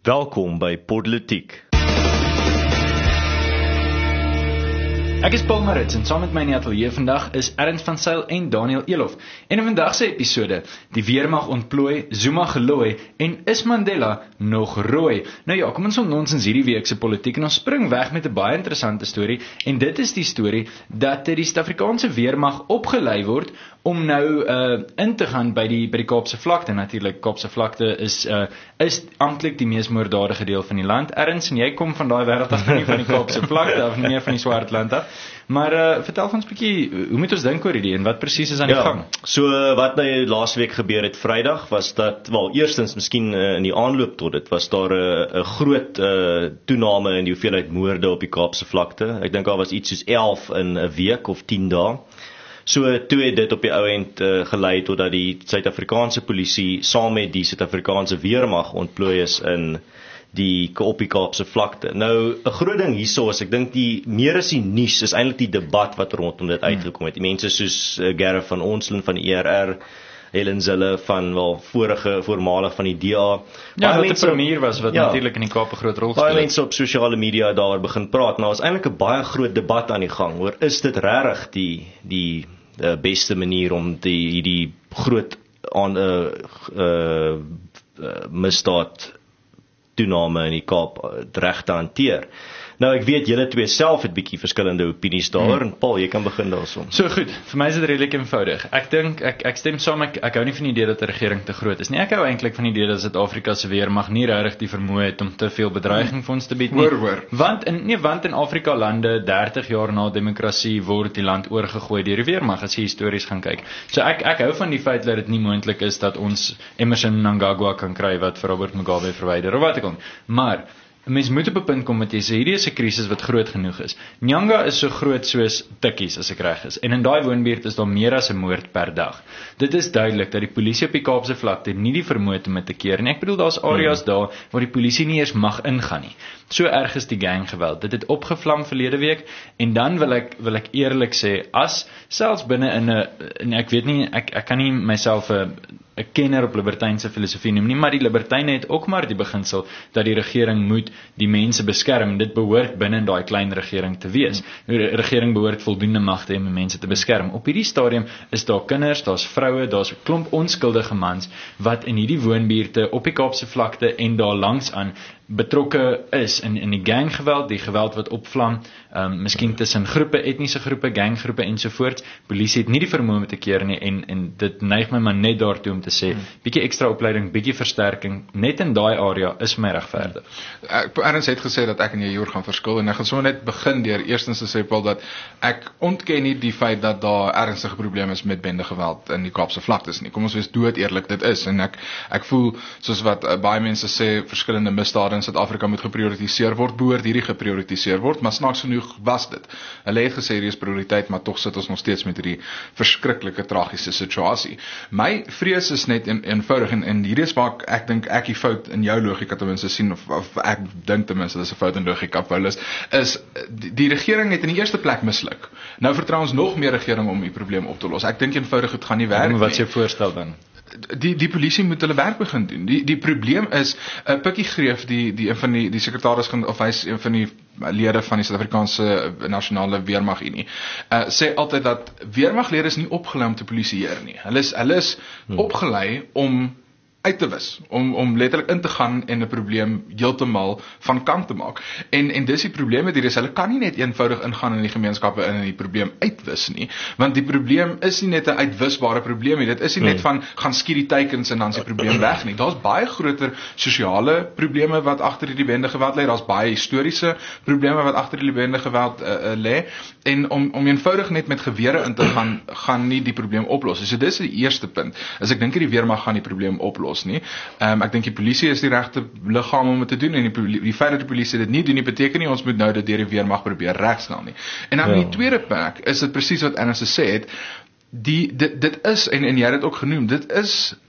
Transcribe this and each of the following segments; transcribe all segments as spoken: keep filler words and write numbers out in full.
Welkom by Politiek. Ek is Paul Maritz en saam met my in die ateljee vandag is Ernst van Zyl en Daniel Elof. En in vandag se episode, die weermag ontplooi, Zuma gelooi en is Mandela nog rooi? Nou ja, kom ons ontnons ons hierdie week se politiek en ons spring weg met 'n baie interessante storie en dit is die storie dat die Suid-Afrikaanse weermag opgelei word om nou uh, in te gaan by die, by die Kaapse vlakte. Natuurlik, Kaapse vlakte is, uh, is amptelik die mees moorddadige deel van die land. Ernst, en jy kom van daai wêreld af, nie van die Kaapse vlakte of meer van die Swartland af. Maar uh, vertel ons 'n bietjie, hoe moet ons dink oor hierdie en wat presies is aan die ja, gang? So wat nou laas week gebeur het Vrydag was dat, wel eerstens miskien uh, in die aanloop tot dit was daar 'n uh, groot uh, toename in die hoeveelheid moorde op die Kaapse vlakte. Ek dink daar was iets soos elf in 'n week of tien dae. So toe het dit op die ou end uh, gelei totdat die Suid-Afrikaanse polisie saam met die Suid-Afrikaanse weermag ontplooi is in die op die Kaapse vlakte. Nou, 'n groot ding hierso is, ek dink die meer as die nuus is eintlik die debat wat rondom dit uitgekom het. Die mense soos uh, Gareth van Onselen van die E R R, Helen Zille van wel vorige voormalig van die D A. Ja, wat 'n premier was wat ja, natuurlik in die Kaap 'n groot rol speel. Baie mense op sosiale media daar begin praat. Nou is eintlik 'n baie groot debat aan die gang oor is dit regtig die die uh, beste manier om die die groot aan 'n uh, uh, uh, misdaad toename in die Kaap reg te hanteer. Nou ek weet julle twee self het bietjie verskillende opinies daaroor hmm. en Paul, jy kan begin daarson. So goed, vir my is dit redelik eenvoudig. Ek dink ek ek stem saam, ek ek hou nie van die idee dat 'n regering te groot is nie. Ek hou eintlik van die idee dat Suid-Afrika se weermag nie regtig die vermoë het om te veel bedreiging vir ons te bied nie. Hoor, hoor. Want in nee, want in Afrika lande dertig jaar na demokrasie word die land oorgegooi deur die weermag as jy histories gaan kyk. So ek ek hou van die feit dat dit nie moontlik is dat ons Emmerson Mnangagwa kan kry wat vir Robert Mugabe verwyder of wat ek al. Maar 'n mens moet op 'n punt kom met jy sê hierdie is 'n krisis wat groot genoeg is. Nyanga is so groot soos Tikkies as ek reg is. En in daai woonbuurt is daar meer as 'n moord per dag. Dit is duidelik dat die polisie op die Kaapse vlakte nie die vermoë het om dit te keer nie. Ek bedoel daar's areas hmm. daar waar die polisie nie eers mag ingaan nie. So erg is die ganggeweld. Dit het opgevlam verlede week en dan wil ek wil ek eerlik sê as selfs binne in 'n en ek weet nie ek ek kan nie myself 'n 'n kenner op libertynse filosofie noem nie, maar die libertyne het ook maar die beginsel dat die regering moet die mense beskerm. Dit behoort binne in daai klein regering te wees. Die regering behoort voldoende mag te hê om mense te beskerm. Op hierdie stadium is daar kinders, daar's vroue, daar's 'n klomp onskuldige mans wat in hierdie woonbuurte op die Kaapse vlakte en daar langs aan betrokke is in in die ganggeweld, die geweld wat opvlam, um, miskien tussen groepe, etniese groepe, ganggroepe ensovoorts. Polisie het nie die vermoë om te keer nie en en dit neig my maar net daartoe om te sê, bietjie ekstra opleiding, bietjie versterking, net in daai area is my regverdig. Ernst het gesê dat ek en jy hier gaan verskil en ek gaan sommer net begin deur eerstens te sê Paul dat ek ontken nie die feit dat daar ernstige probleme is met bendegeweld in die Kaapse vlaktes nie. Kom ons wees dood eerlik, dit is en ek ek voel soos wat uh, baie mense sê verskillende misdade in Suid-Afrika moet geprioritiseer word, behoort hierdie geprioritiseer word, maar snaaks genoeg was dit. Hulle het gesê hierdie is prioriteit, maar tog sit ons nog steeds met hierdie verskriklike tragiese situasie. My vrees is net en, eenvoudig en, en hierdie is waar ek, ek dink ek die fout in jou logika ten minste sien of, of ek dink ten minste dis 'n fout in logika Paulus is die, die regering het in die eerste plek misluk. Nou vertrou ons nog meer regering om die probleem op te los. Ek dink eenvoudig dit gaan nie werk nie. Wat is jou voorstel dan? Die die polisie moet hulle werk begin doen. Die die probleem is 'n uh, Pikkie Greef die die een van die die sekretaris of hy's een van die lede van die Suid-Afrikaanse Nasionale Weermag Unie. Uh, sê altyd dat weermaglede is nie opgelei om te polisieer nie. Hulle is hulle is hmm. opgelei om uit te wis, om, om letterlik in te gaan en 'n probleem heeltemal van kant te maak. En, en dis die probleem met hierdie is, hulle kan nie net eenvoudig ingaan in die gemeenskappe in en die probleem uitwis nie, want die probleem is nie net 'n uitwisbare probleem nie, dit is nie net van, gaan skiet die teikens en dan is die probleem weg nie, daar's baie groter sosiale probleme wat agter die bendegeweld lê, daar's baie historiese probleme wat agter die bendegeweld uh, uh, lê, en om, om eenvoudig net met gewere in te gaan, gaan nie die probleem oplos. So dis die eerste punt, as ek dink die weermag gaan die probleem oplos nie. Um, ek dink die polisie is die regte liggaam om dit te doen en die, die feit dat die polisie dit nie doen nie beteken nie ons moet nou dit deur die weermag probeer regstel nie. En dan ja. in die tweede plek is dit presies wat Ernst gesê het, die dit dit is en en jy het dit ook genoem, dit is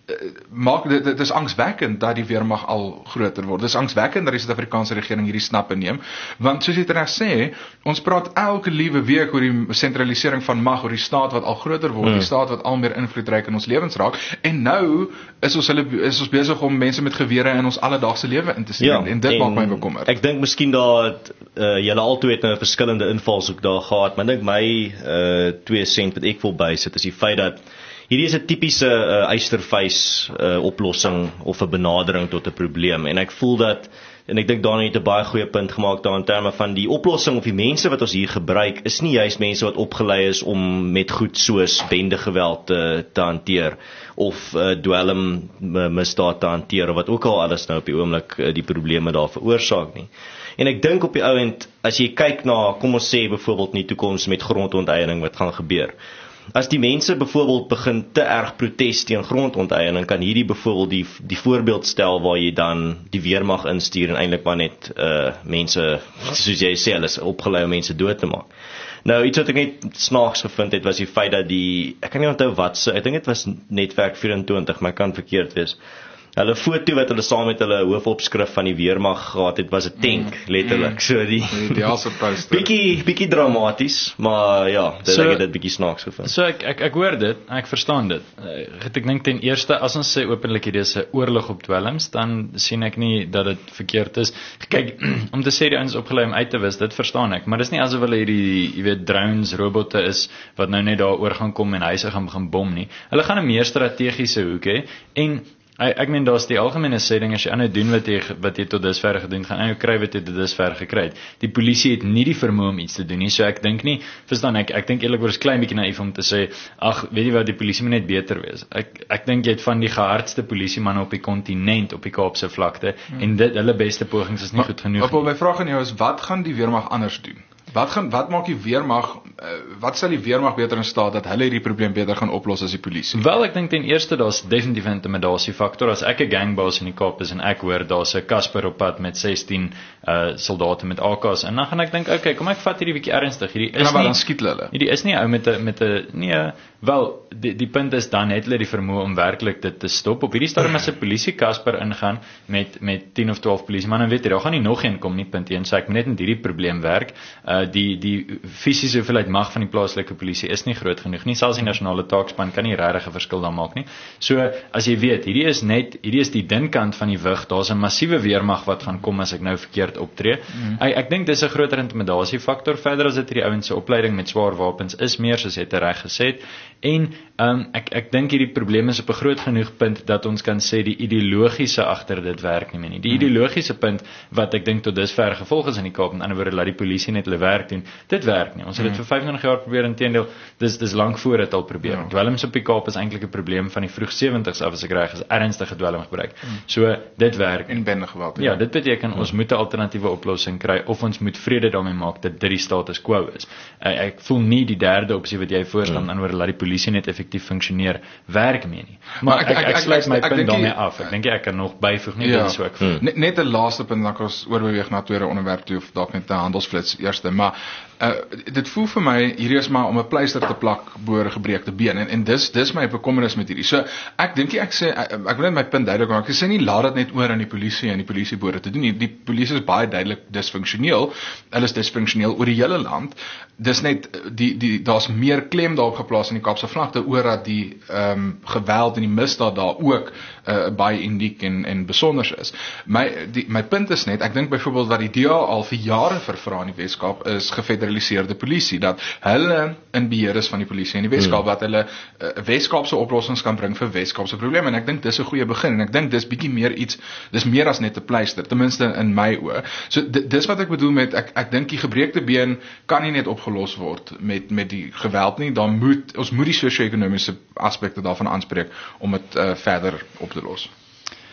maak dit, dit is angswekkend dat die weermag al groter word. Dit is angswekkend dat die Suid-Afrikaanse regering hierdie stappe neem, want soos jy reg sê, ons praat elke liewe week oor die sentralisering van mag, oor die staat wat al groter word, hmm. die staat wat al meer invloedryk in ons lewens raak, en nou is ons hulle is ons besig om mense met gewere in ons alledaagse lewe in te sien, ja, en dit en maak my bekommerd. Ek dink miskien daar uh, julle altyd het 'n verskillende invalshoek daar gehad, maar ek dink my uh, twee sent wat ek wil bysit is die feit dat hierdie is 'n tipiese uh, eystervys uh, oplossing of 'n benadering tot 'n probleem, en ek voel dat, en ek dink daarin het 'n baie goeie punt gemaak daar in terme van die oplossing of die mense wat ons hier gebruik, is nie juist mense wat opgelei is om met goed soos bendegeweld te, te hanteer, of uh, dwelm misdaad te hanteer, of wat ook al alles nou op die oomblik uh, die probleme daar veroorsaak nie. En ek dink op die ou end, as jy kyk na, kom ons sê byvoorbeeld in die toekoms met grondonteeneming wat gaan gebeur, as die mense byvoorbeeld begin te erg protes teen grondonteeneming, kan hierdie byvoorbeeld die, die voorbeeld stel waar jy dan die weermag instuur en eintlik maar net uh, mense, soos jy sê, hulle is opgelei om mense dood te maak. Nou, iets wat ek net snaaks gevind het, was die feit dat die, ek kan nie onthou wat se, ek dink dit was Netwerk vyf-en-twintig, maar ek kan verkeerd wees, hulle foto wat hulle saam met hulle hoofopskrif van die weermag gehad het, was 'n tank, mm, letterlik. Mm, so die ideaalse poster. Bietjie bietjie dramaties, maar ja, dit so, ek het dit bietjie snaaks gevind. So ek ek ek hoor dit, ek verstaan dit. Ek, ek dink ten eerste, as ons sê openlik hierdie is 'n oorlog op dwelms, dan sien ek nie dat dit verkeerd is. Kyk, om te sê die ouens opgelei om uit te wis, dit verstaan ek, maar dis nie asof hulle hierdie, jy weet, drones, robotte is wat nou net daar oor gaan kom en huise gaan begin bom nie. Hulle gaan 'n meer strategiese hoek hê, en Ek, ek meen, daar's die algemene sê ding, as jy aanhou doen wat jy, wat jy tot dusver gedoen, gaan aanhou kry wat jy tot dusver gekry het. Die polisie het nie die vermoë om iets te doen nie, so ek dink nie, verstaan ek, ek dink eerlikwaar is klein bietjie naïef om te sê, ag, weet jy wat, die polisie moet net beter wees. Ek, ek dink jy het van die gehardste polisiemanne op die kontinent, op die Kaapse vlakte, hmm. en dit, hulle beste pogings is nie maar, goed genoeg nie. My vraag aan jou is, wat gaan die weermag anders doen? Wat gaan wat maak die weermag uh, wat sal die weermag beter in staat dat hulle hierdie probleem beter gaan oplos as die polisie? Wel, ek dink ten eerste daar's definitief 'n intimidasie faktor. As ek 'n gangbaas in die Kaap is en ek hoor daar's 'n Casper op pad met sestien uh soldate met A K's, en dan gaan ek dink, okay, kom ek vat hierdie bietjie ernstig. Hierdie is en dan nie skiet hulle. Hierdie is nie ou met 'n met 'n nee, wel die die punt is dan het hulle die vermoë om werklik dit te stop. Op hierdie stadium as 'n polisie Casper ingaan met met tien of twaalf polisiemanne, weet jy, daar gaan nie nog een kom nie, punt een. So ek moet net met hierdie probleem werk. Uh die die fisiese hoeveelheid mag van die plaaslike polisie is nie groot genoeg nie. Selfs die nasionale taakspan kan nie regtig 'n verskil daar maak nie. So as jy weet, hierdie is net hierdie is die dun kant van die wig. Daar's 'n massiewe weermag wat gaan kom as ek nou verkeerd optree. Mm. Ek ek dink dis 'n groter intimidasie faktor. Verder as dit hierdie ouens se opleiding met swaar wapens is meer, soos jy reg gesê het. En um, ek ek dink hierdie probleem is op 'n groot genoeg punt dat ons kan sê die ideologiese agter dit werk nie meer nie. Die ideologiese punt wat ek dink tot dusver gevolg is in die Kaap, en ander woorde laat die polisie net hulle werk doen. Dit werk nie. Ons het dit vir vyfentwintig jaar probeer, inteendeel, dis dis lank voor dit al probeer. Ja. Dwelms op die Kaap is eintlik 'n probleem van die vroeg sewenties af, as ek reg is, ernstige dwelmgebruik. Hmm. So dit werk. En bendegeweld. Ja, dit beteken hmm. ons moet 'n alternatiewe oplossing kry, of ons moet vrede daarmee maak dat dit die status quo is. Ek, ek voel nie die derde opsie wat jy voorstel, hmm. oor laat die polisie net effektief funksioneer, werk mee nie. Maar, maar ek, ek, ek, ek sluit my punt daarmee af. Ek dink ek kan nog byvoeg, nie ja. dit so ek voel. Hmm. Net, net 'n laaste punt, dan kan ons oorbeweeg na tweede onderwerp toe, of dalk net 'n handelsflits eerste, maar Uh, dit voel vir my, hierdie is maar om 'n pleister te plak bo 'n gebreekte been, en, en dis, dis my bekommernis met hierdie. So, ek dink ek sê, ek, ek wil net my punt duidelik maak, ek sê nie, laat dit net oor aan die polisie en die polisiebode te doen nie. Die polisie is baie duidelik disfunksioneel, hulle is disfunksioneel oor die hele land, dis net, die, die, daar's meer klem daarop geplaas in die Kaapse vlakte, oor dat die um, geweld en die misdaad daar ook uh, baie uniek en, en besonders is. My, die, my punt is net, ek dink byvoorbeeld wat die D A al vir jare vervra in die Weskaap, is gefederaliseerde polisie, dat hulle in beheer is van die polisie in die Weskaap, wat hulle uh, Weskaapse oplossings kan bring vir Weskaapse probleme, en ek dink dis 'n goeie begin, en ek dink dis bietjie meer iets, dis meer as net 'n pleister, ten minste in my oë. So dis wat ek bedoel met, ek, ek dink die gebreekte been kan nie net opgelos word met, met die geweld nie, dan moet, ons moet die sosio-ekonomiese aspekte daarvan aanspreek, om dit uh, verder op te los.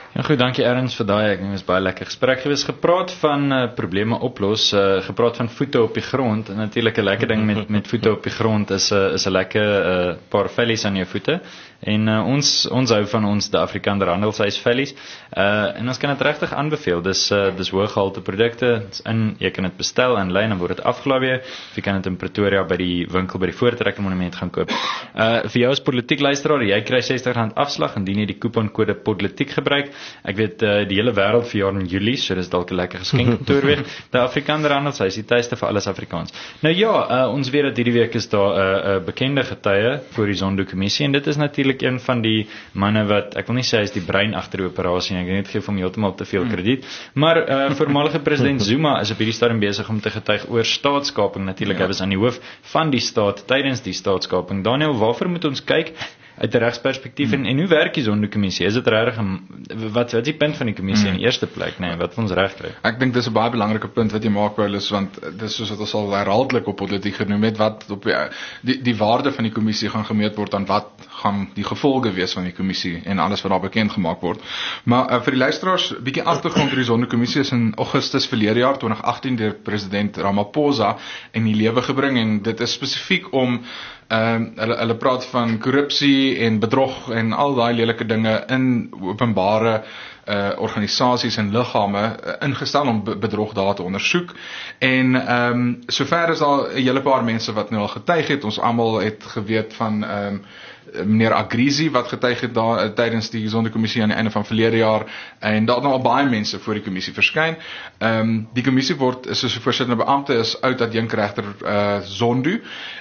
Ja goed, dankie Ernst vir daai. Ek dink dit was baie lekker gesprek gewees. Gepraat van uh, probleme oplos, uh, gepraat van voete op die grond. En natuurlik 'n lekker ding met met voete op die grond is 'n uh, is 'n lekker uh, paar vellies aan jou voete. En uh, ons ons hou van ons die Afrikaner handelshuis vellies. Uh, en ons kan dit regtig aanbeveel. Dis uh, dis hoëgehalte produkte. Dis in, jy kan dit bestel aanlyn, dan word dit afgelaai weer. Of jy kan dit in Pretoria by die winkel by die Voortrekker Monument gaan koop. Uh, vir jou as politiek luisteraar, jy kry R sestig rand afslag indien jy die couponkode politiek gebruik. Ek weet uh, die hele wêreld verjaar in Julie, so dis dalk 'n lekker geskenk om te oorweeg. Die Afrikaner handelshuis, die tuiste vir alles Afrikaans. Nou ja, uh, ons weet dat hierdie week is daar 'n uh, uh, bekende getuie vir die Zondo-kommissie en dit is natuurlik een van die manne wat, ek wil nie sê hy is die brein agter die operasie, ek net gee vir hom heeltemal te veel krediet, maar uh, voormalige president Zuma is op hierdie stadium besig om te getuig oor staatskaping. Natuurlik, ja. Hy was aan die hoof van die staat tydens die staatskaping. Daniel, waarvoor moet ons kyk uit 'n regsperspektief hmm. en, en hoe werk die Zondo-kommissie? Is dit regtig wat wat is die punt van die kommissie hmm. in die eerste plek, nee, wat ons reg kry? Ek dink dis 'n baie belangrike punt wat jy maak, Paulus, want dis soos wat ons al herhaaldelik op politiek genoem het, wat op die, die die waarde van die kommissie gaan gemeet word aan wat gaan die gevolge wees van die kommissie en alles wat daar bekend gemaak word. Maar uh, vir die luisteraars, bietjie agtergrond oor die Zondo-kommissie is in Augustus verlede jaar twintig agttien deur president Ramaphosa in die lewe gebring en dit is spesifiek om Ehm um, hulle hulle praat van korrupsie en bedrog en al daai lelike dinge in openbare uh, organisasies en liggame uh, ingestel om bedrog daar te ondersoek. En ehm um, sover is daar 'n hele paar mense wat nou al getuig het. Ons almal het geweet van ehm um, meneer Agrizi wat getuig het daar uh, tydens die Zondo-kommissie aan die einde van verlede jaar en daar het nou al baie mense voor die kommissie verskyn. Ehm um, die kommissie word soos 'n voorsittende beampte is oud adjunkregter uh, Zondo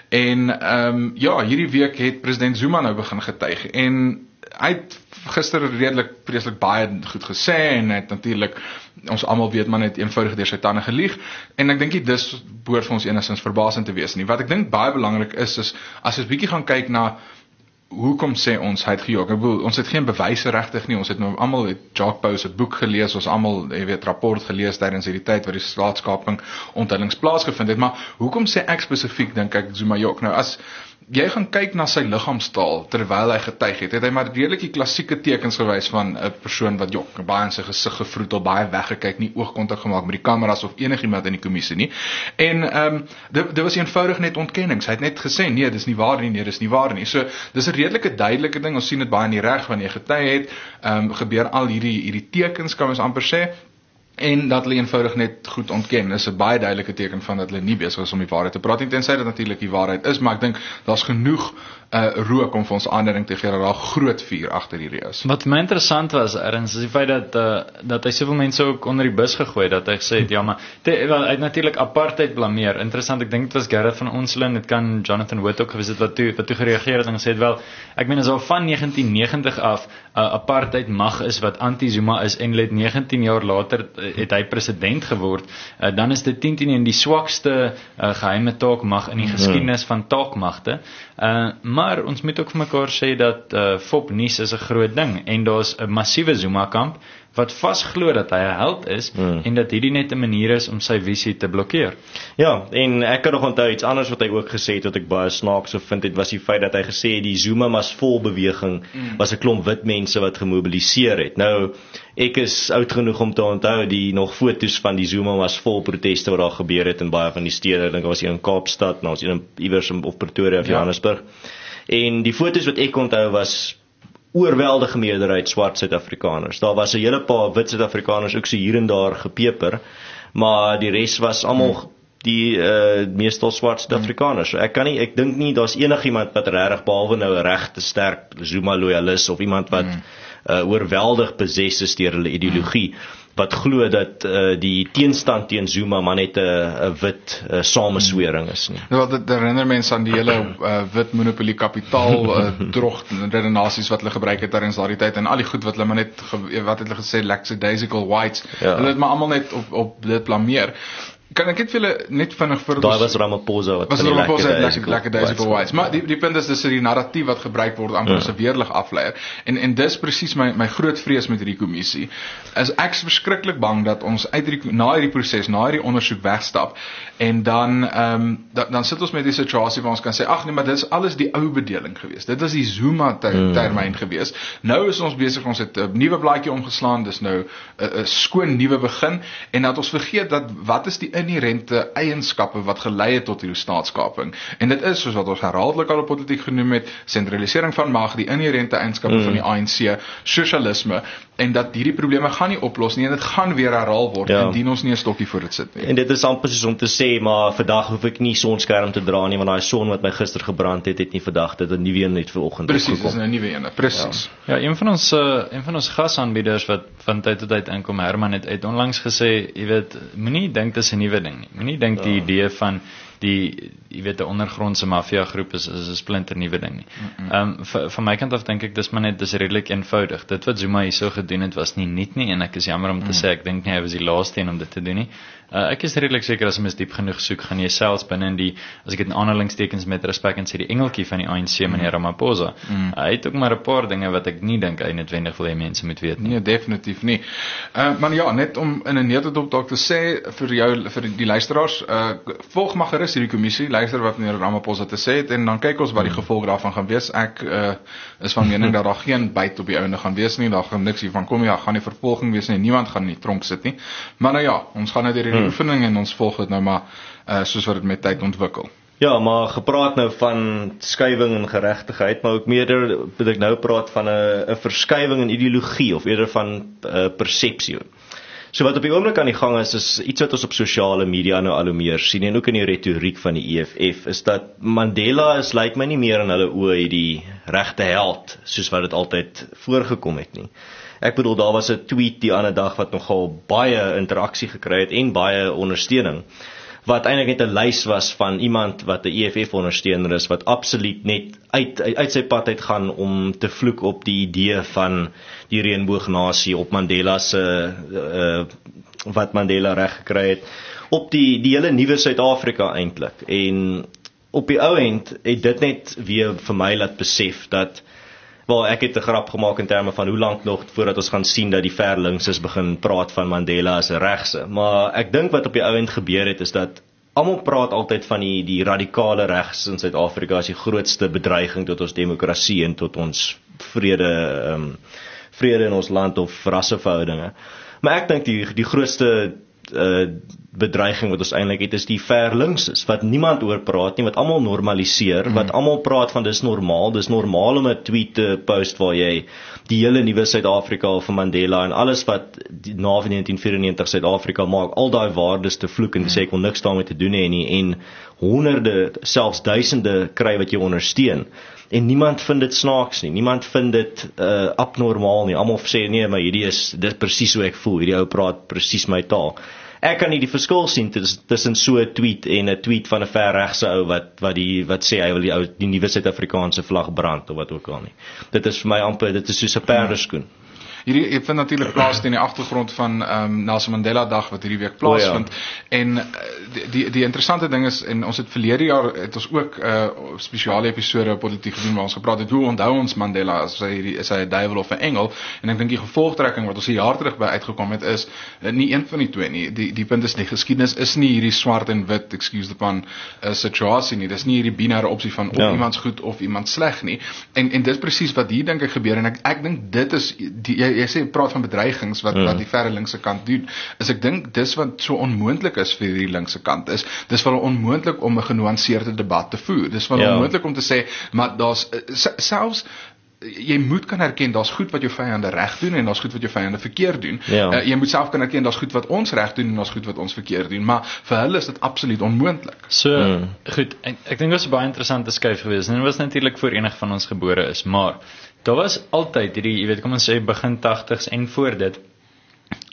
en ehm um, ja, hierdie week het president Zuma nou begin getuig en hy het gister redelik vreeslik baie goed gesê en het natuurlik ons almal weet man het eenvoudig deur sy tande gelieg en ek dink dit dis behoort vir ons enigstens verbasend te wees nie. Wat ek dink baie belangrik is is as ons bietjie gaan kyk na hoekom sê ons hy het gejok? Ek bedoel, ons het geen bewyse regtig nie. Ons het nou almal het Jacques Pau se boek gelees, ons almal, jy weet, rapport gelees tydens hierdie tyd wat die staatskaping onthullings plaasgevind het, maar hoekom sê ek spesifiek dink ek Zuma jok? Nou as jy gaan kyk na sy liggaamstaal terwyl hy getuig het, het hy maar redelik die klassieke tekens gewys van 'n persoon wat jok, baie in sy gesig gevroetel, baie weggekyk, nie oogkontak gemaak met die kameras of enigiemand in die kommissie nie. En ehm um, dit dit was eenvoudig net ontkennings. Hy het net gesê nee, dis nie waar nie, nee, dis nie waar nie. So dis 'n redelike duidelike ding. Ons sien dit baie in die reg wanneer jy getuig het, ehm um, gebeur al hierdie hierdie tekens kan ons amper sê. En dat hulle eenvoudig net goed ontken, is 'n baie duidelike teken van dat hulle nie besig is om die waarheid te praat nie, tensy dit natuurlik die waarheid is, maar ek dink daar's genoeg uh, rook om vir ons aanduiding te gee dat daar groot vuur agter hierdie is. Wat my interessant was, Ernst, is die feit dat uh, dat hy soveel mense ook onder die bus gegooi, dat hy gesê het, ja maar, te, wel, hy het natuurlik apartheid blameer. Interessant, ek dink dit was Gerrit van Onselen, dit kan Jonathan Wood ook gewees het, wat toe, wat toe gereageer het en gesê het, wel, ek meen, is al van negentien negentig af, uh, apartheid mag is wat anti-Zuma is, en let negentien jaar later, het hy president geword, uh, dan is dit tien teen die swakste uh, geheime taakmag in die geskiedenis van taakmagte. Uh, maar ons moet ook vir mekaar sê dat uh, F O P nuus is 'n groot ding en daar's 'n massiewe Zuma-kamp wat vasglo dat hy 'n held is hmm. en dat hierdie net 'n manier is om sy visie te blokkeer. Ja, en ek kan nog onthou iets anders wat hy ook gesê het wat ek baie snaaks gevind het, was die feit dat hy gesê het die Zuma mas vol beweging hmm. was 'n klomp wit mense wat gemobiliseer het. Nou, ek is oud genoeg om te onthou die nog foto's van die Zuma mas vol proteste wat daar gebeur het in baie van die stede. Ek dink daar was een in Kaapstad, nou was een iewers of Pretoria of ja. Johannesburg. En die foto's wat ek onthou was oorweldige meerderheid swart Suid-Afrikaners. Daar was 'n hele paar wit Suid-Afrikaners ook so hier en daar gepeper, maar die res was almal hmm. die uh, meestal swart Suid-Afrikaners. So ek kan nie, ek dink nie daar's enigiemand wat regtig behalwe nou 'n regte sterk Zuma loyalis of iemand wat hmm. uh, oorweldig beses is deur hulle ideologie. Hmm. wat glo dat uh, die teenstand teen Zuma maar net 'n uh, wit uh, sameswering is nie. Nou, dit herinner mense aan die hele uh, wit monopolie kapitaal uh, drog redenasies wat hulle gebruik het tydens daardie tyd en al die goed wat hulle maar net wat het hulle gesê lackadaisical whites. Ja. Hulle het maar almal net op op dit blameer. Kan ek net vir julle net vinnig vir Daai was Ramaphosa wat was van die Ramaphosa lekker lekker lekker daisy for whites. Maar die die punt is dis die narratief wat gebruik word amper as 'n weerlig afleier. En en dis presies my my groot vrees met hierdie kommissie. Is ek is verskriklik bang dat ons uit hierdie na hierdie proses, na hierdie ondersoek wegstap en dan ehm um, dan, dan sit ons met die situasie waar ons kan sê ag nee, maar dit is alles die ou bedeling gewees. Dit is die Zuma ter, mm. termyn gewees. Nou is ons besig, ons het 'n nuwe blaadjie omgeslaan, dis nou 'n skoon nuwe begin en dat ons vergeet dat wat is die inherente eienskappe wat gelei het tot hierdie staatskaping. En dit is soos wat ons herhaaldelik al op politiek genoem het, sentralisering van mag, die inherente eienskappe mm. van die A N C, sosialisme en dat hierdie probleme gaan nie oplos nie en dit gaan weer herhaal word ja. indien ons nie 'n stokkie voor dit sit nie. En dit is amper soos om te sê, maar vandag hoef ek nie sonskerm te dra nie want daai son wat my gister gebrand het, het nie vandag dit 'n nuwe een net vanoggend opgekom. Presies, dis 'n nuwe een, presies. Ja. ja, een van ons uh, een van ons gasaanbieders wat van tyd tot tyd inkom, Herman het, het onlangs gesê, jy weet, moenie dink dis 'n nuwe ding nie. Moenie dink die ja. idee van die jy weet 'n ondergrondse maffia groep is is 'n splinter nuwe ding nie. Ehm um, van my kant af dink ek dis maar net dis redelik eenvoudig. Dit wat Zuma hierso gedoen het was nie nuut nie en ek is jammer om te mm. sê ek dink nie hy was die laaste een om dit te doen nie. Uh, ek is redelik seker as mens diep genoeg soek, gaan jy selfs binne in die, as ek dit in aanhalingstekens met respek en sê die engeltjie van die A N C, mm. meneer Ramaphosa. Mm. Uh, hy het ook maar 'n paar dinge wat ek nie dink hy noodwendig wil hê mense moet weet nie. Nee, definitief nie. Uh, maar ja, net om in 'n neutedop dalk te sê vir jou vir die luisteraars, uh, volg maar gerus hierdie kommissie, luister wat meneer Ramaphosa te sê het en dan kyk ons wat die gevolg daarvan gaan wees. Ek uh, is van mening dat daar geen byt op die ouende gaan wees nie, daar gaan niks hiervan kom nie, daar gaan nie vervolging wees nie, niemand gaan in die tronk sit nie. Maar nou ja, ons gaan nou deur die oefening en ons volg dit nou maar uh, soos wat dit met tyd ontwikkel. Ja, maar gepraat nou van skuiwing en geregtigheid, maar ook meer wil ek nou praat van 'n 'n verskuiwing in ideologie of eerder van 'n uh, persepsie. So wat op die oomblik aan die gang is, is iets wat ons op sosiale media nou al hoe meer sien en ook in die retoriek van die E F F, is dat Mandela is lyk my nie meer in hulle oë die regte held soos wat dit altyd voorgekom het nie. Ek bedoel, daar was 'n tweet die ander dag wat nogal baie interaksie gekry het en baie ondersteuning, wat eintlik net 'n lys was van iemand wat 'n E F F ondersteuner is, wat absoluut net uit, uit, uit sy pad uit gaan om te vloek op die idee van die reënboognasie, op Mandela se, uh, wat Mandela reg gekry het, op die, die hele nuwe Suid-Afrika eintlik. En op die ou end het dit net weer vir my laat besef dat, wel, ek het 'n grap gemaak in terme van hoe lank nog voordat ons gaan sien dat die ver linkses begin praat van Mandela as 'n regse. Maar ek dink wat op die ou end gebeur het is dat almal praat altyd van die die radikale regs in Suid-Afrika as die grootste bedreiging tot ons demokrasie en tot ons vrede ehm um, vrede in ons land of rasseverhoudinge. Maar ek dink die die grootste uh, bedreiging wat ons eintlik het is die ver linkses wat niemand oor praat nie, wat almal normaliseer, mm. wat almal praat van dis normaal, dis normaal om 'n tweet te post waar jy die hele nuwe Suid-Afrika of Mandela en alles wat na negentien vyf-en-negentig Suid-Afrika maak, al daai waardes te vloek en te sê ek wil niks daarmee te doen hê nie en honderde, selfs duisende kry wat jy ondersteun. En niemand vind dit snaaks nie, niemand vind dit uh, abnormaal nie. Almal sê nee, maar hierdie is dit presies hoe ek voel. Hierdie ou praat presies my taal. Ek kan nie die verskil sien tussen so 'n tweet en 'n tweet van 'n verregse ou wat wat die wat sê hy wil die ou die nuwe Suid-Afrikaanse vlag brand of wat ook al nie. Dit is vir my amper dit is soos 'n perdeskoen. Hierdie ek vind natuurlik plaas teen die agtergrond van ehm um, Nelson Mandela Dag wat hierdie week plaasvind. Oh, ja. En die, die die interessante ding is, en ons het verlede jaar het ons ook 'n uh, spesiale episode op politiek gedoen waar ons gepraat het hoe onthou ons Mandela as hy is hy 'n duiwel of 'n engel, en ek dink die gevolgtrekking wat ons 'n jaar terug by uitgekom het is uh, nie een van die twee nie. Die die punt is die geskiedenis is nie hierdie swart en wit, excuse the pun, uh, situasie nie. Dis nie hierdie binêre opsie van of ja. iemand goed of iemand sleg nie. En en dis presies wat hier dink ek gebeur, en ek ek dink dit is die jy, jy sê praat van bedreigings wat mm. wat die verre linkse kant doen. Is ek dink dis wat so onmoontlik is vir die linkse kant is. Dis wel onmoontlik om 'n genuanceerde debat te voer. Dis wel ja. onmoontlik om te sê maar daar's selfs jy moet kan erken daar's goed wat jou vyande reg doen en daar's goed wat jou vyande verkeerd doen. Ja. Uh, jy moet self kan erken daar's goed wat ons reg doen en daar's goed wat ons verkeerd doen, maar vir hulle is dit absoluut onmoontlik. So, mm. goed, ek, ek dink dit was 'n baie interessante skuif geweest en dit was natuurlik voor enig van ons gebore is, maar daar was altyd hierdie, jy weet, kom ons sê begin tagtigs en voor dit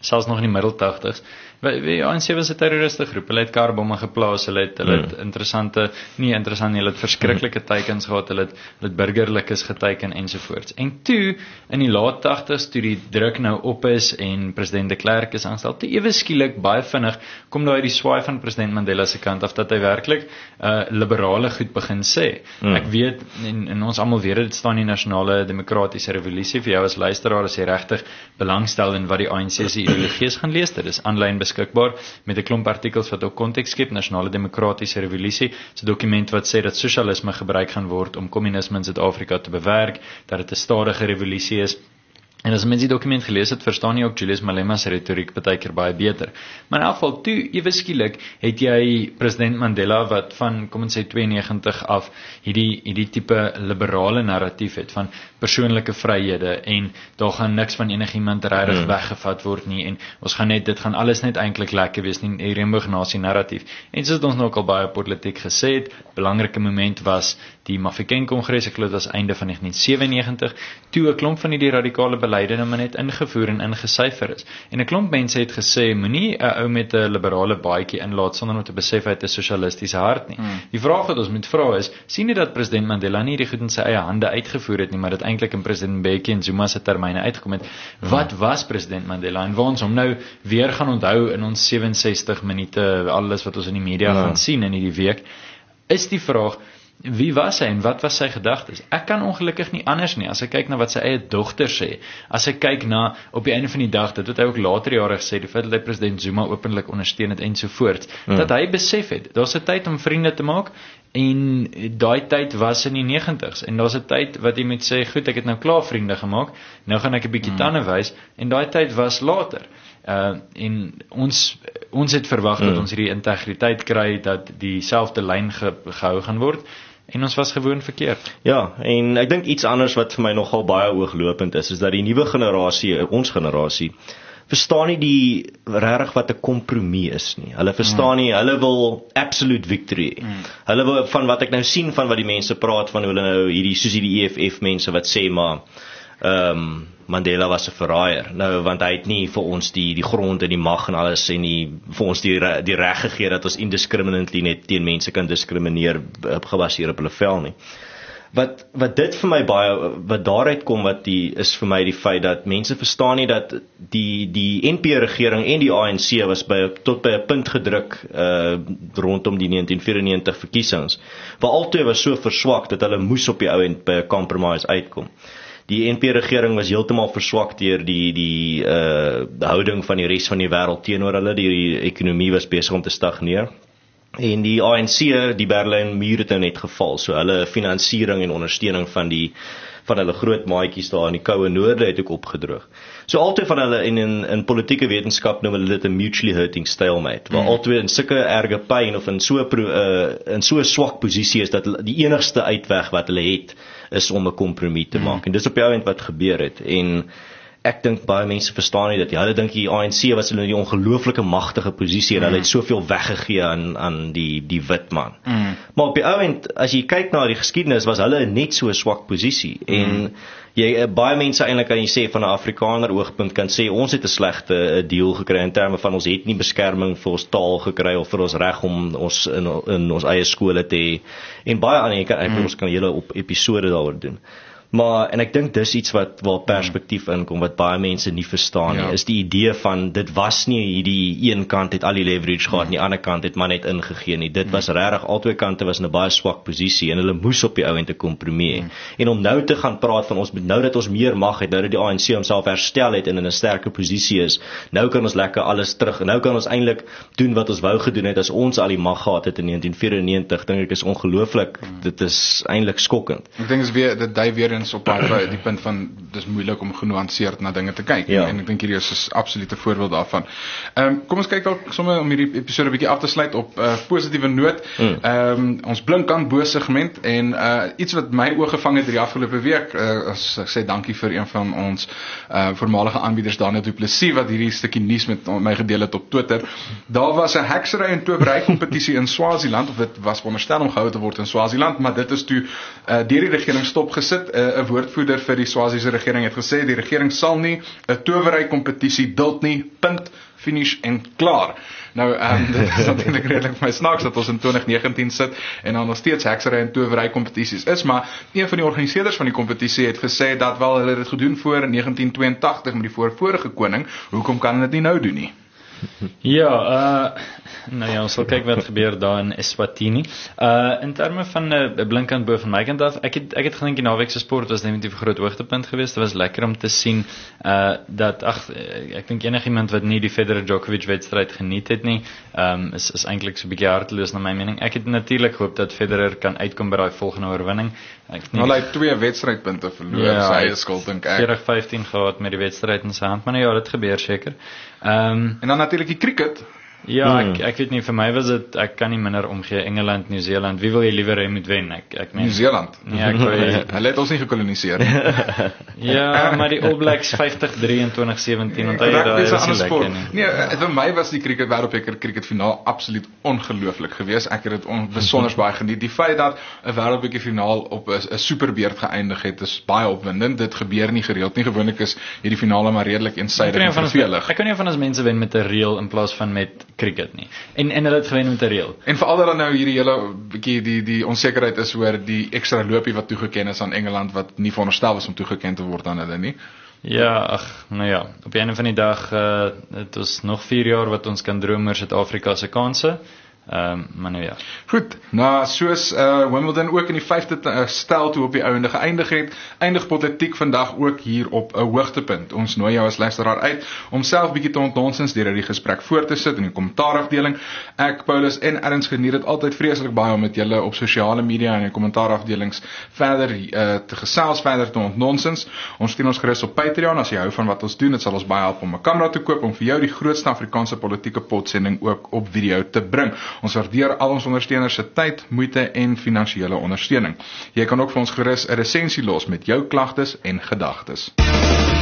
selfs nog in die middel tagtigs. Die A N C was 'n terroriste groep. Hulle het karbomme geplaas, hulle het hulle het hmm. interessante, nie interessant nie, hulle het verskriklike teikens gehad, hulle het hulle het burgerlikes geteiken ensovoorts. En toe in die laat tagtigs, toe die druk nou op is en president de Klerk is aanstel, toe ewe skielik baie vinnig kom daar die swaai van president Mandela se kant af dat hy werklik uh, liberale goed begin sê. Hmm. Ek weet en, en ons almal weet dit staan die nasionale demokratiese revolusie. Vir jou as luisteraar as jy regtig belangstel in wat die A N C se ideologie is, gaan lees dit. Dit is aanlyn beskikbaar met 'n klomp artikels wat ook konteks skep. Nasionale demokratiese revolusie, 'n dokument wat sê dat sosialisme gebruik gaan word om kommunisme in Suid-Afrika te bewerk, dat dit 'n stadige revolusie is. En as mens die dokument gelees het, verstaan jy ook Julius Malema se retoriek baie keer baie beter. Maar in elk geval, toe ewe skielik het jy president Mandela wat van, kom ons sê tweeënnegentig af, hierdie hierdie tipe liberale narratief het van persoonlike vryhede en daar gaan niks van enigiemand regtig hmm. weggevat word nie en ons gaan net dit gaan alles net eintlik lekker wees nie, die reënboognasie narratief. En soos ons nou ook al baie politiek gesê het, belangrike moment was die Mafeking Kongres, ek glo dit was einde van negentien sewennegentig, toe 'n klomp van die radikale beleide nou maar net ingevoer en ingesyfer is. En 'n klomp mense het gesê, moenie 'n ou met 'n liberale baadjie inlaat sonder om te besef hy het 'n sosialistiese hart nie. Hmm. Die vraag wat ons moet vra is, sien jy dat president Mandela nie die goed in sy eie hande uitgevoer het nie, maar dit eintlik in president Mbeki en Zuma se termyne uitgekom het. Hmm. Wat was president Mandela en waar ons hom nou weer gaan onthou in ons sewensestig minute, alles wat ons in die media hmm. gaan sien in hierdie week, is die vraag, wie was hy en wat was sy gedagtes? Ek kan ongelukkig nie anders nie, as ek kyk na wat sy eie dogter sê, as ek kyk na, op die einde van die dag, dit het hy ook later jare gesê, die feit dat hy president Zuma openlik ondersteun het ensovoorts, hmm. dat hy besef het, daar's 'n tyd om vriende te maak, en daai tyd was in die negentigs, en daar's 'n tyd wat jy moet sê, goed, ek het nou klaar vriende gemaak, nou gaan ek 'n bietjie hmm. tande wys, en daai tyd was later. Uh, en ons ons het verwag mm. dat ons hierdie integriteit kry, dat dieselfde lyn ge, gehou gaan word, en ons was gewoon verkeerd. Ja, en ek dink iets anders wat vir my nogal baie ooglopend is, is dat die nuwe generasie, ons generasie, verstaan nie die regtig wat 'n kompromie is nie. Hulle verstaan nie, hulle wil absolute victory. Mm. Hulle wil, van wat ek nou sien, van wat die mense praat, van hulle nou hierdie, soos die E F F mense wat sê, maar ehm um, Mandela was 'n verraaier, nou want hy het nie vir ons die die grond en die mag en alles en die vir ons die die reg gegee dat ons indiscriminately net teen mense kan diskrimineer gebaseer op hulle vel nie. Wat wat dit vir my baie wat daaruit kom wat die is vir my die feit dat mense verstaan nie dat die die N P regering en die A N C was by tot by 'n punt gedruk uh rondom die negentien vyrenegentig verkiesings, waar albei was so verswak dat hulle moes op die ou end by 'n compromise uitkom. Die N P regering was heeltemal verswak deur die die uh houding van die res van die wêreld teenoor hulle. Die, die ekonomie was besig om te stagneer. En die A N C, die Berlyn muur het nou net geval. So hulle finansiering en ondersteuning van die van hulle groot maatjies daar in die koue noorde het ook opgedroog. So altyd van hulle en in in politieke wetenskap noem hulle dit 'n mutually hurting stalemate, waar mm. altyd in sulke erge pyn of in so uh, in so 'n swak posisie is dat die enigste uitweg wat hulle het is om 'n kompromie te maak. Mm. En dis op die ouend wat gebeur het. En ek dink baie mense verstaan nie dat ja, hulle dink die A N C was hulle in die ongelooflike magtige posisie en mm. hulle het soveel weggegee aan aan die die wit man. Mm. Maar op die ouend, as jy kyk na die geskiedenis, was hulle net so 'n swak posisie. Mm. En jy baie mense eintlik kan jy sê van 'n Afrikaner oogpunt kan sê ons het 'n slegte deal gekry in terme van ons het nie beskerming vir ons taal gekry of vir ons reg om ons in, in ons eie skole te hê. En baie ander jy kan ek mm. ons kan 'n hele op episode daaroor doen. Maar, en ek dink dis iets wat waar perspektief inkom, wat baie mense nie verstaan nie, ja. is die idee van, dit was nie hierdie een kant het al die leverage gehad, en die ander kant het maar net ingegee nie, dit was regtig, al twee kante was in 'n baie swak posisie, en hulle moes op die ou end 'n kompromie hê, en om nou te gaan praat van ons, nou dat ons meer mag het, nou dat die A N C homself herstel het, en in 'n sterker posisie is, nou kan ons lekker alles terug, nou kan ons eintlik doen wat ons wou gedoen het, as ons al die mag gehad het in negentien vyrenegentig, dink ek is ongelooflik, hmm. dit is eintlik skokkend. Ek dink is weer, dit dui weer eens op die, die punt van, dis moeilik om genuanceerd na dinge te kyk, ja. en ek dink hierdie is 'n absolute voorbeeld daarvan. Um, kom ons kyk al sommer om hierdie episode 'n bietjie af te sluit op 'n uh, positiewe noot. Mm. Um, ons blink aan bo segment en uh, iets wat my oog gevang het hierdie afgelope week, uh, as ek sê dankie vir een van ons uh, voormalige aanbieders, Daniel Du Plessis, wat hierdie stukkie nuus met my gedeel het op Twitter. Daar was 'n heksery en towery kompetisie in Swaziland, of dit was veronderstel om gehou te word in Swaziland, maar dit is toe uh, deur die regering stopgesit. Uh, 'n woordvoerder vir die Swaziese regering het gesê die regering sal nie 'n towery kompetisie duld nie. Punt, finish en klaar. Nou, um, dit is natuurlik redelik vir my snaaks dat ons in twintig negentien sit en dan nog steeds heksery en towery kompetisies is, maar een van die organiseerders van die kompetisie het gesê dat wel hulle dit gedoen voor negentien tweeëntagtig met die voorvorige koning, hoekom kan hulle dit nie nou doen nie? Ja, uh, nou ja, ons sal kyk wat gebeur daar in Eswatini. Uh, in terme van 'n uh, blinkkant bo van my kant af, ek het ek het gedink die naweek se sport was definitief 'n groot hoogtepunt geweest. Dit was lekker om te sien uh, dat ag ek dink enigiemand wat nie die Federer Djokovic wedstryd geniet het nie, um, is is eintlik so 'n bietjie harteloos na my mening. Ek het natuurlik gehoop dat Federer kan uitkom by daai volgende oorwinning. Nou, hy het twee wedstrydpunte verloor, ja, sy eie skuld dink ek. veertig vyftien gehad met die wedstryd in sy hand, maar nou ja, dit gebeur seker. Um, en dan natuurlik die cricket. Ja, ek, ek weet nie, vir my was dit, ek kan nie minder omgee, Engeland, Nieu-Seeland, wie wil jy liewer hê moet wen? Ek, ek meen, Nieu-Seeland? Ja, ek wil jy... Hulle het ons nie gekoloniseer. Ja, maar die All Blacks vyftig drie in twintig sewentien, want hy daar is 'n was ander nie sport. lekker nie. Nee, vir my was die cricket wêreldbeker cricket finaal absoluut ongelooflik geweest. Ek het dit on, besonder baie geniet. Die feit dat 'n wêreldbeker finaal op 'n 'n superbeurt geëindig het, is baie opwindend. Dit gebeur nie gereeld nie. Gewoonlik is hierdie finale maar redelik eensydig en vervelig. Ek kan nie van ons mense wen met 'n reël in plaas van met cricket nie. En en hulle het gewen met 'n reël. En veral dat nou hierdie hele bietjie die die onsekerheid is oor die ekstra loopie wat toegeken is aan Engeland wat nie veronderstel was om toegeken te word aan hulle nie. Ja, ag, nou ja, op die einde van die dag uh, dit is nog vier jaar wat ons kan droom oor Suid-Afrika se kansse. Ehm, um, maar nou ja. Goed, nou soos uh, Wimbledon ook in die vyfde uh, stel toe op die ouende geëindig het, eindig politiek vandag ook hier op 'n hoogtepunt. Ons nooi jou as luisteraar uit om self bietjie te ontnonsens deur die gesprek voor te sit in die kommentaarafdeling. Ek, Paulus en Ernst geniet dit altyd vreeslik baie om met julle op sosiale media en in die kommentaarafdelings verder uh, te gesels, verder te ontnonsens. Ons steun ons gerus op Patreon as jy hou van wat ons doen. Dit sal ons baie help om 'n kamera te koop om vir jou die grootste Afrikaanse politieke potsending ook op video te bring. Ons waardeer al ons ondersteuners se tyd, moeite en finansiële ondersteuning. Jy kan ook vir ons gerus 'n resensie los met jou klagtes en gedagtes.